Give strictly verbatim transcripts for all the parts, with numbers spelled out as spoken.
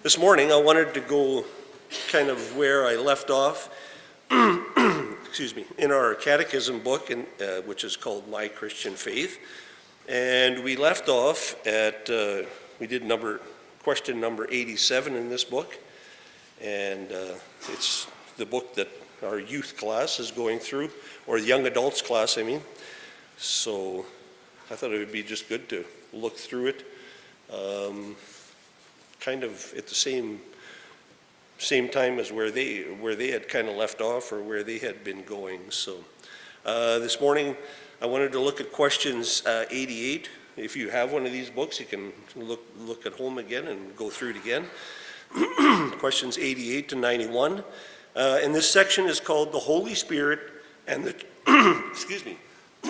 This morning I wanted to go kind of where I left off, excuse me, in our catechism book, in, uh, which is called My Christian Faith. And we left off at, uh, we did number, question number eighty-seven in this book. And uh, it's the book that our youth class is going through, or the young adults class, I mean. So I thought it would be just good to look through it. Um, kind of at the same same time as where they where they had kind of left off, or where they had been going. So uh, this morning I wanted to look at questions uh, eighty-eight. If you have one of these books, you can look look at home again and go through it again. Questions eighty-eight to ninety-one, uh, and this section is called the Holy Spirit and the excuse me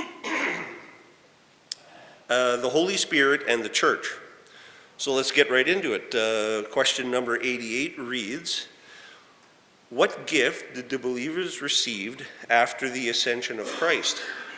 uh, the Holy Spirit and the Church. So let's get right into it. Uh, question number eighty-eight reads, what gift did the believers receive after the ascension of Christ?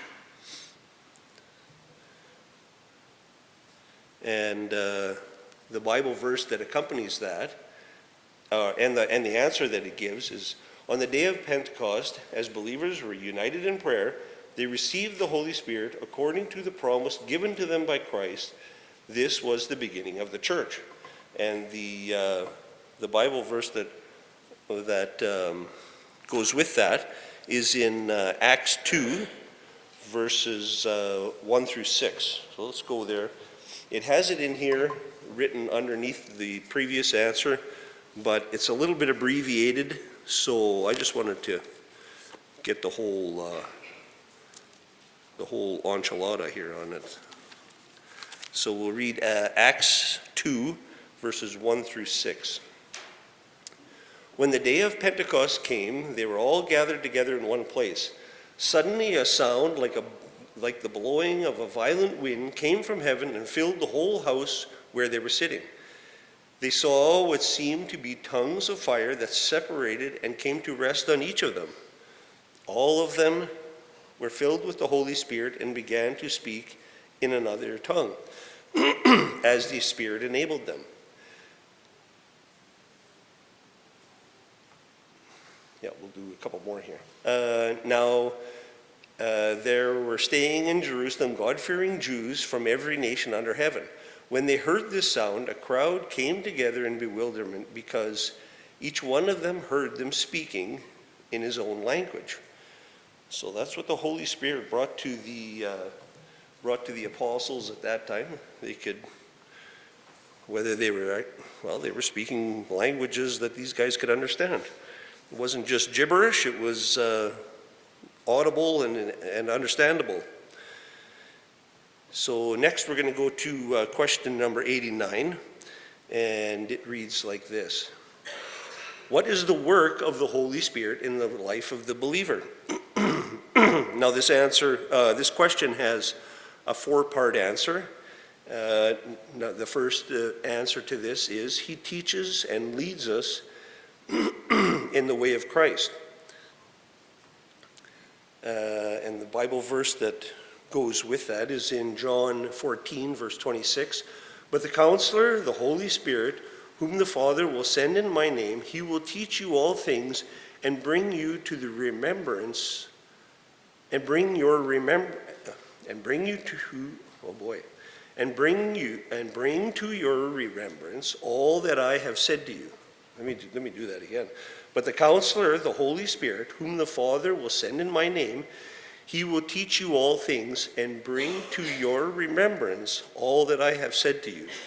And uh, the Bible verse that accompanies that, uh, and, the, and the answer that it gives is, on the day of Pentecost, as believers were united in prayer, they received the Holy Spirit according to the promise given to them by Christ. This was the beginning of the church. And the uh, the Bible verse that that um, goes with that is in uh, Acts two, verses uh, one through six. So let's go there. It has it in here written underneath the previous answer, but it's a little bit abbreviated, so I just wanted to get the whole uh, the whole enchilada here on it. So we'll read uh, Acts two, verses one through six. When the day of Pentecost came, they were all gathered together in one place. Suddenly a sound like, a, like the blowing of a violent wind came from heaven and filled the whole house where they were sitting. They saw what seemed to be tongues of fire that separated and came to rest on each of them. All of them were filled with the Holy Spirit and began to speak in another tongue, as the Spirit enabled them. Yeah, we'll do a couple more here. Uh, now, uh, there were staying in Jerusalem God-fearing Jews from every nation under heaven. When they heard this sound, a crowd came together in bewilderment, because each one of them heard them speaking in his own language. So that's what the Holy Spirit brought to the uh, brought to the apostles at that time. They could, whether they were, well, they were speaking languages that these guys could understand. It wasn't just gibberish, it was uh, audible and, and understandable. So next we're going to go to uh, question number eighty-nine, and it reads like this. What is the work of the Holy Spirit in the life of the believer? Now this answer, uh, this question has a four-part answer. Uh, the first uh, answer to this is, he teaches and leads us in the way of Christ. Uh, and the Bible verse that goes with that is in John fourteen, verse twenty-six. But the Counselor, the Holy Spirit, whom the Father will send in my name, he will teach you all things and bring you to the remembrance, and bring your remember, and bring you to, oh boy, and bring you, and bring to your remembrance all that I have said to you. Let me, let me do that again. But the Counselor, the Holy Spirit, whom the Father will send in my name, he will teach you all things and bring to your remembrance all that I have said to you.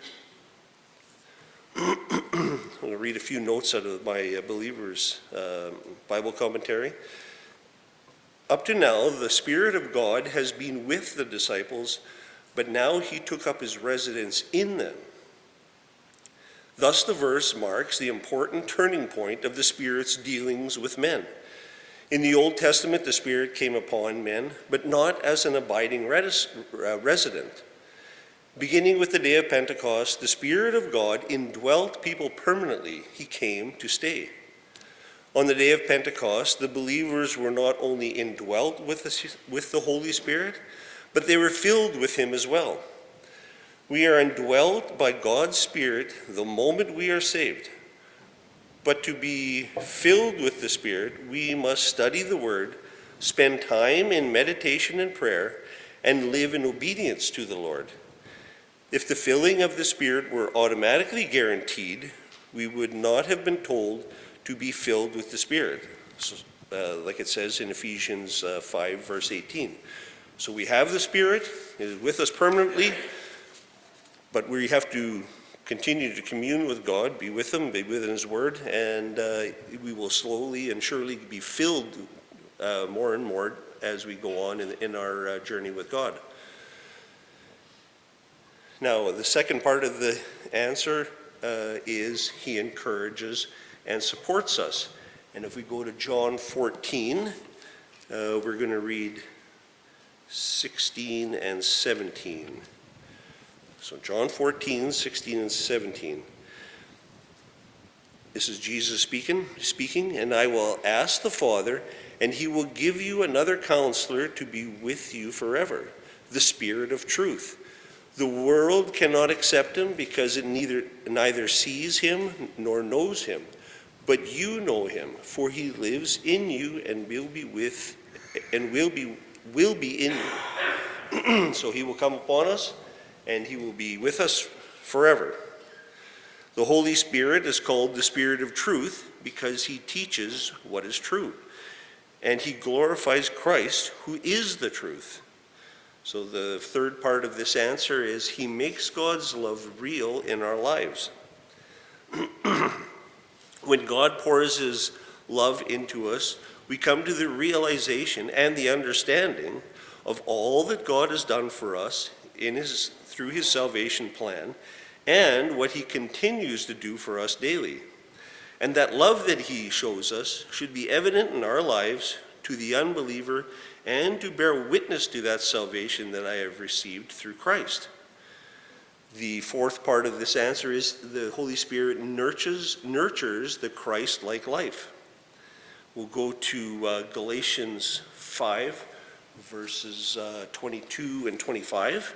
I'm going to read a few notes out of my uh, Believer's uh, Bible commentary. Up to now, the Spirit of God has been with the disciples, but now he took up his residence in them. Thus the verse marks the important turning point of the Spirit's dealings with men. In the Old Testament, the Spirit came upon men, but not as an abiding res- uh, resident. Beginning with the day of Pentecost, the Spirit of God indwelt people permanently. He came to stay. On the day of Pentecost, the believers were not only indwelt with the, with the Holy Spirit, but they were filled with him as well. We are indwelt by God's Spirit the moment we are saved. But to be filled with the Spirit, we must study the Word, spend time in meditation and prayer, and live in obedience to the Lord. If the filling of the Spirit were automatically guaranteed, we would not have been told to be filled with the Spirit, so, uh, like it says in Ephesians uh, five, verse eighteen. So we have the Spirit, it is with us permanently, but we have to continue to commune with God, be with Him, be within His Word, and uh, we will slowly and surely be filled uh, more and more as we go on in, in our uh, journey with God. Now, the second part of the answer uh, is He encourages and supports us. And if we go to John fourteen, uh, we're going to read sixteen and seventeen. So John fourteen, sixteen and seventeen. This is Jesus speaking, speaking, and I will ask the Father, and He will give you another counselor to be with you forever, the Spirit of truth. The world cannot accept Him because it neither neither sees Him nor knows Him. But you know Him, for He lives in you and will be with and will be will be in you. So He will come upon us, and He will be with us forever. The Holy Spirit is called the Spirit of truth because He teaches what is true, and He glorifies Christ, who is the truth. So the third part of this answer is He makes God's love real in our lives. When God pours His love into us, we come to the realization and the understanding of all that God has done for us in His through His salvation plan, and what He continues to do for us daily. And that love that He shows us should be evident in our lives to the unbeliever and to bear witness to that salvation that I have received through Christ. The fourth part of this answer is the Holy Spirit nurtures, nurtures the Christ-like life. We'll go to uh, Galatians five, verses uh, twenty-two and twenty-five.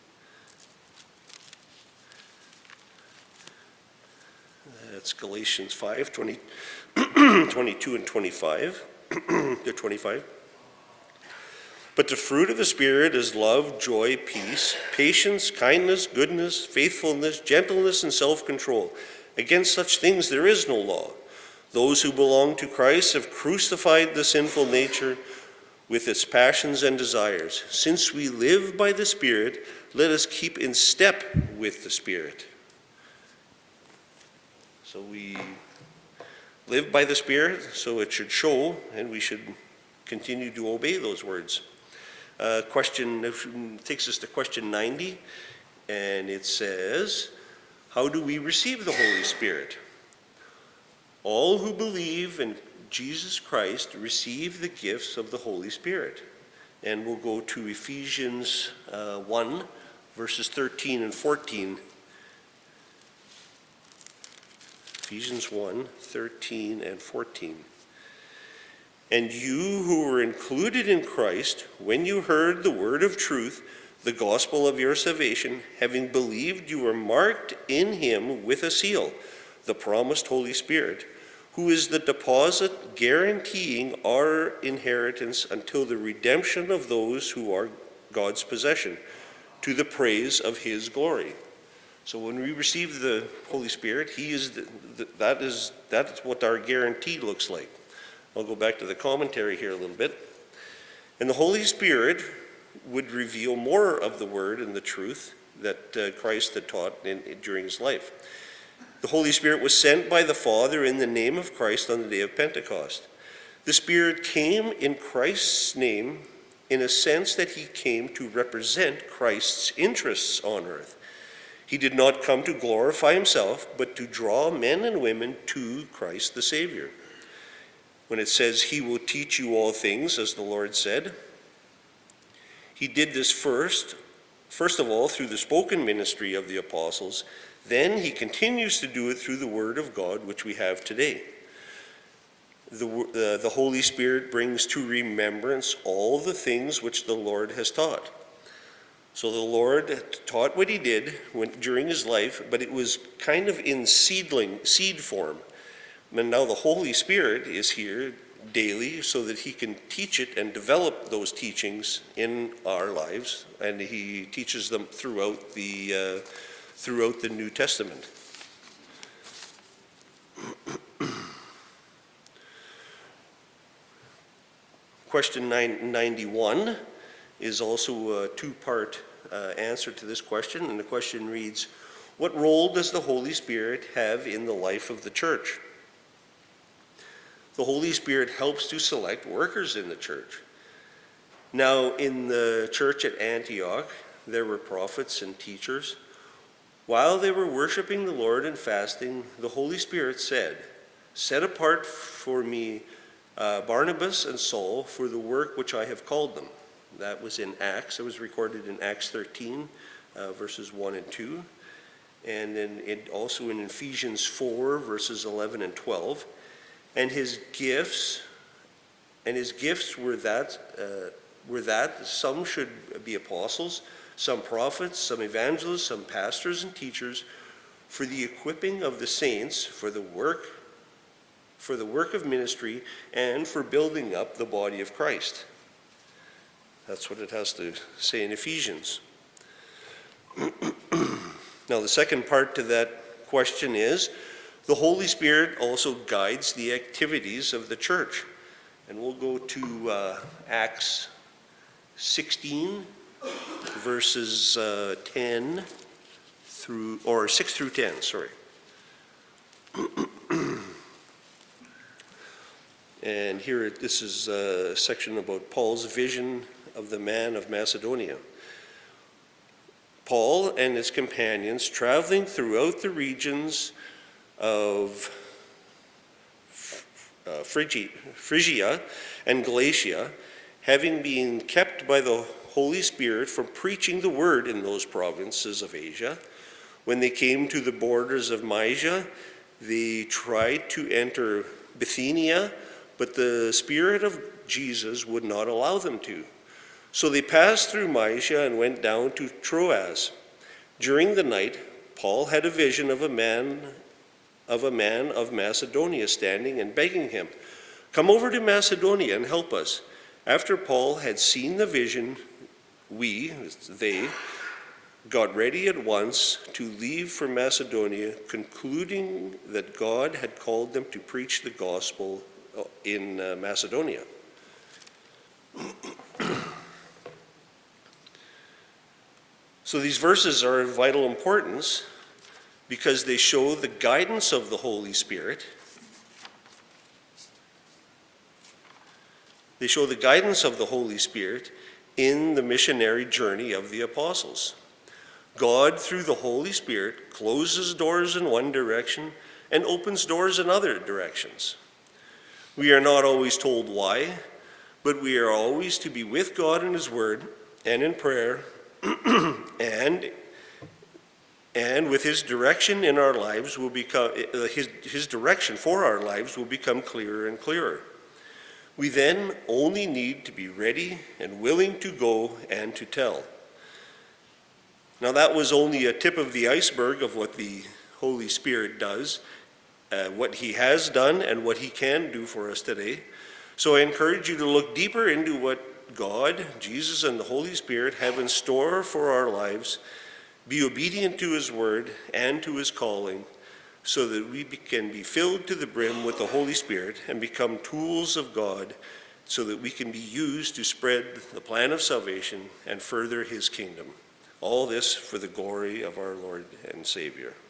That's Galatians five, twenty, twenty-two and twenty-five. to twenty-five. But the fruit of the Spirit is love, joy, peace, patience, kindness, goodness, faithfulness, gentleness, and self-control. Against such things there is no law. Those who belong to Christ have crucified the sinful nature with its passions and desires. Since we live by the Spirit, let us keep in step with the Spirit. So we live by the Spirit, so it should show, and we should continue to obey those words. Uh, question takes us to question ninety, and it says, how do we receive the Holy Spirit? All who believe in Jesus Christ receive the gifts of the Holy Spirit. And we'll go to Ephesians uh, one, verses thirteen and fourteen. Ephesians one, thirteen and fourteen. And you who were included in Christ, when you heard the word of truth, the gospel of your salvation, having believed, you were marked in Him with a seal, the promised Holy Spirit, who is the deposit guaranteeing our inheritance until the redemption of those who are God's possession, to the praise of His glory. So when we receive the Holy Spirit, He is the, the, that is that's what our guarantee looks like. I'll go back to the commentary here a little bit. And the Holy Spirit would reveal more of the Word and the truth that uh, Christ had taught in, in, during His life. The Holy Spirit was sent by the Father in the name of Christ on the day of Pentecost. The Spirit came in Christ's name in a sense that He came to represent Christ's interests on earth. He did not come to glorify Himself, but to draw men and women to Christ the Savior. When it says, He will teach you all things, as the Lord said, He did this first, first of all, through the spoken ministry of the apostles. Then He continues to do it through the Word of God, which we have today. The, uh, the Holy Spirit brings to remembrance all the things which the Lord has taught. So the Lord taught what he did when, during his life, but it was kind of in seedling, seed form. And now the Holy Spirit is here daily so that he can teach it and develop those teachings in our lives, and he teaches them throughout the, uh, throughout the New Testament. Question nine ninety-one is also a two-part uh, answer to this question, and the question reads, what role does the Holy Spirit have in the life of the church? The Holy Spirit helps to select workers in the church. Now, in the church at Antioch, there were prophets and teachers. While they were worshiping the Lord and fasting, the Holy Spirit said, set apart for me uh, Barnabas and Saul for the work which I have called them. That was in Acts. It was recorded in Acts thirteen, uh, verses one and two. And then it also in Ephesians four, verses eleven and twelve. And his gifts, and his gifts were that, uh, were that some should be apostles, some prophets, some evangelists, some pastors and teachers, for the equipping of the saints, for the work, for the work of ministry, and for building up the body of Christ. That's what it has to say in Ephesians. Now, the second part to that question is, the Holy Spirit also guides the activities of the church. And we'll go to uh, Acts sixteen, verses uh, ten through, or six through ten, sorry. And here, this is a section about Paul's vision of the man of Macedonia. Paul and his companions, traveling throughout the regions of uh, Phrygia, Phrygia and Galatia, having been kept by the Holy Spirit from preaching the word in those provinces of Asia, when they came to the borders of Mysia, they tried to enter Bithynia, but the Spirit of Jesus would not allow them to. So they passed through Mysia and went down to Troas. During the night, Paul had a vision of a man of a man of Macedonia standing and begging him, come over to Macedonia and help us. After Paul had seen the vision, we, they, got ready at once to leave for Macedonia, concluding that God had called them to preach the gospel in uh, Macedonia. So these verses are of vital importance because they show the guidance of the Holy Spirit. They show the guidance of the Holy Spirit in the missionary journey of the apostles. God, through the Holy Spirit, closes doors in one direction and opens doors in other directions. We are not always told why, but we are always to be with God in His Word and in prayer, and and with His direction in our lives will become uh, his His direction for our lives will become clearer and clearer. We then only need to be ready and willing to go and to tell. Now, that was only a tip of the iceberg of what the Holy Spirit does, uh, what He has done, and what He can do for us today. So I encourage you to look deeper into what God, Jesus, and the Holy Spirit have in store for our lives. Be obedient to His word and to His calling, so that we can be filled to the brim with the Holy Spirit and become tools of God, so that we can be used to spread the plan of salvation and further His kingdom. All this for the glory of our Lord and Savior.